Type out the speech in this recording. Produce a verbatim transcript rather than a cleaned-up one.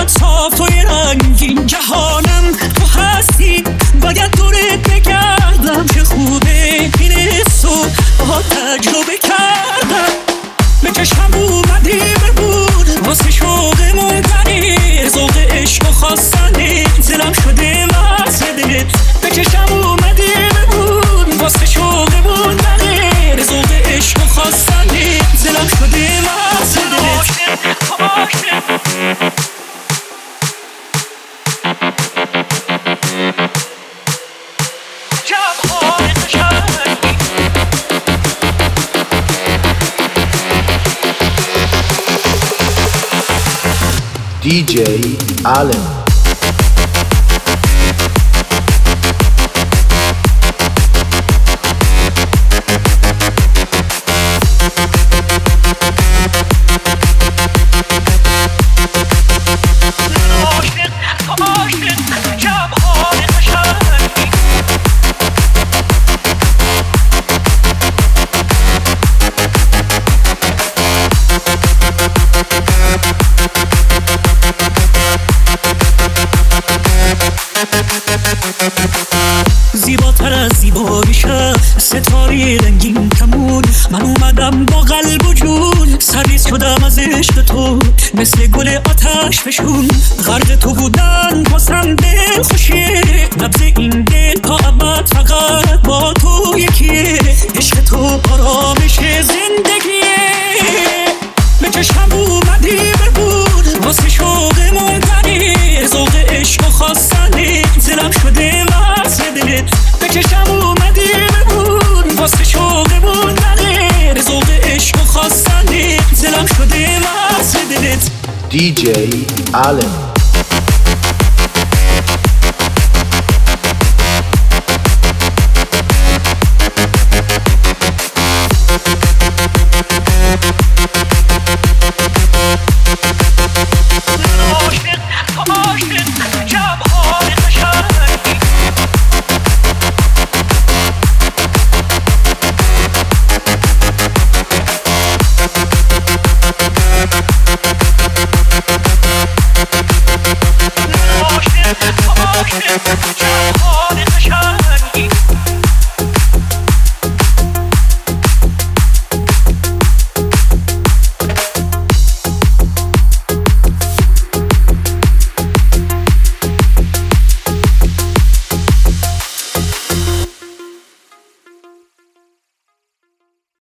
دلم صاف توی رنگین جهانم تو هستی باید دورت بگردم چه خوبه این حسو با تجربه کردم به چشم اومدی ببود واسه شوقمون تنی ذوق عشق و خواستنی دلم شده واسه دلت به چشم اومدی ببود واسه شوقمون تنی ذوق عشق و خواستنی دلم شده واسه دلت دی جی Allen. زیباتر از زیباییشم ستاره رنگین کمون من اومدم با قلب و جون سرریز شدم از عشق تو مثل گل آتش فشون غرق تو بودن واسم دل خوشیه نبض این دل تا ابد فقط با تو یکیه عشق تو آرامش زندگیه به چشم اومدی ببود واسه شوقمون تنی ذوق عشق و خواستنی دلم شده واسه دلت به چشم اومدی ببود واسه شوقمون تنی ذوق عشق و خواستنی دلم شده واسه دلت دی جی Allen.